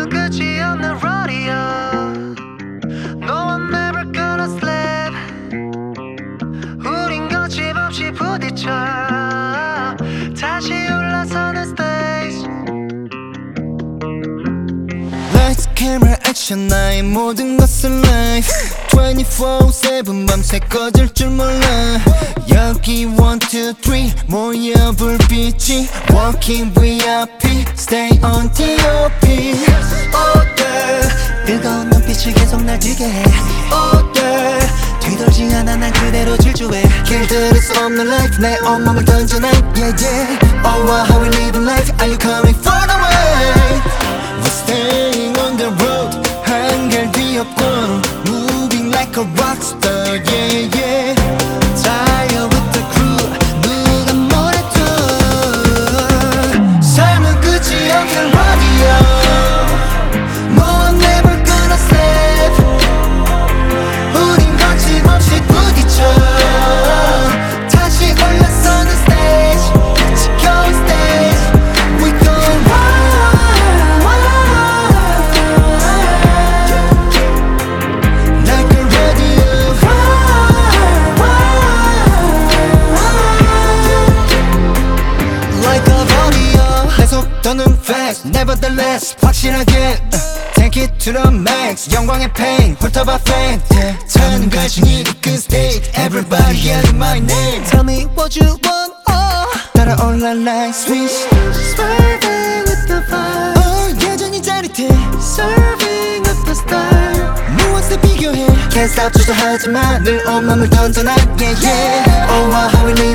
삶은 끝이 없는 rodeo. No, I'm never gonna sleep. 우린 거침없이 부딪혀 다시 올라서는 stage. Lights, camera, action 나의 모든 것은 life 24/7 밤새 꺼질 줄 몰라 여기 1, 2, 3 모여 불빛이 Walking VIP Stay on TOP Oh yeah, 뜨거운 눈빛이 계속 날 뛰게 해. Oh yeah, 뒤돌지 않아 난 그대로 질주해. 길들일 수 없는 life 내 온몸을 던져 난 yeah yeah Oh wow, how we living life Are you coming for the way We're staying on the road 한결 뒤엎고 Moving like a rockstar yeah yeah Tired with the crew 누가 뭐래도 삶은 끝이 없는 radio No, I'm never gonna sleep. 우린 거침없이 부딪혀 다시 올라서는 stage. 지겨운 stage. We gon' Like a radio like a rodeo. 내 속도는 fast Nevertheless 확실하게 Take it to the max 영광의 pain 훑어봐 faint 타는 가신이 이끈 state Everybody yelling my name Tell me what you want. Oh, 따라올라 like switch swerving with the vibe. 여전히 짜릿해 Serving with the style. 무엇에 비교해 Can't stop 주저하지마 늘 온맘을 던져 난 yeah yeah Oh wow how we live